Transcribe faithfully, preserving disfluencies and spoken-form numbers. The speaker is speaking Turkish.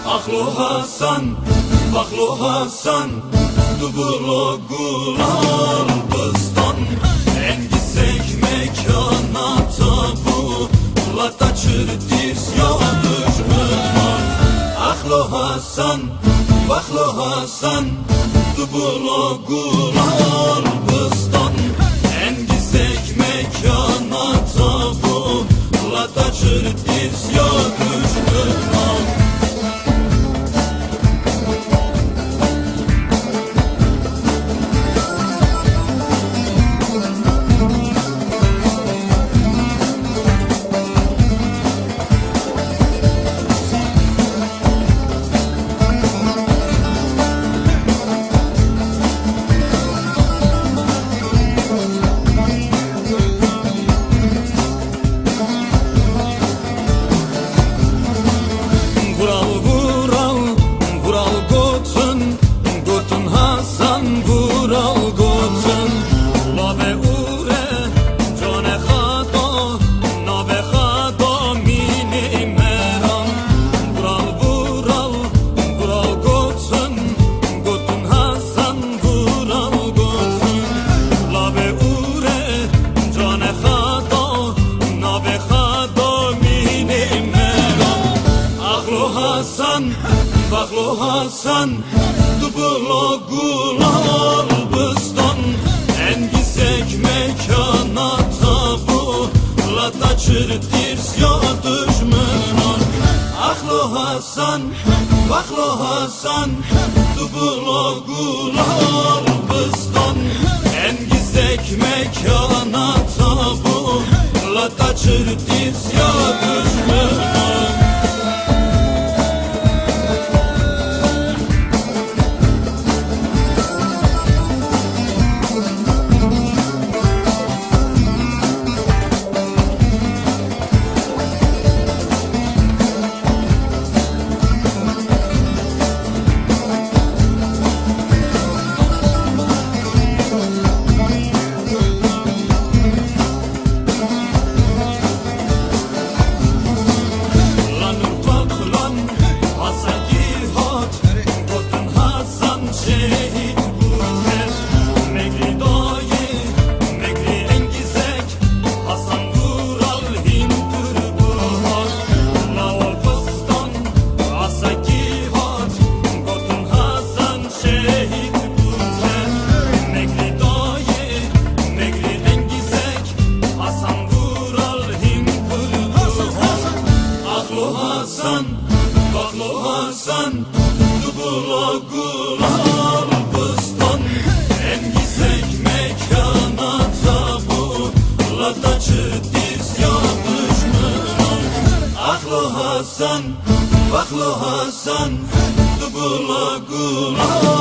Ahlo Hasan, Bahlo Hasan, Dublo Gulal Bıstan, en gitsek mekana tabu, Lata çırtis ya düşman. Ahlo Hasan, Bahlo Hasan, Dublo Gulal Bıstan, en gitsek mekana tabu, Lata çırtis ya düşman. Bahlo Hasan, Dublo Gulal Bıstan, en gitsek mekana tabu, Lata çırtis ya düşman. Ahlo Hasan, Bahlo Hasan, Dublo Gulal Bıstan, en gitsek mekana tabu, Lata çırtis ya düşman. Bahlo Hasan, Dublo Gulal Bıstan, en gitsek mekana tabu, Lata çırtis ya düşman. Ahlo Hasan, Bahlo Hasan, Dublo Gulal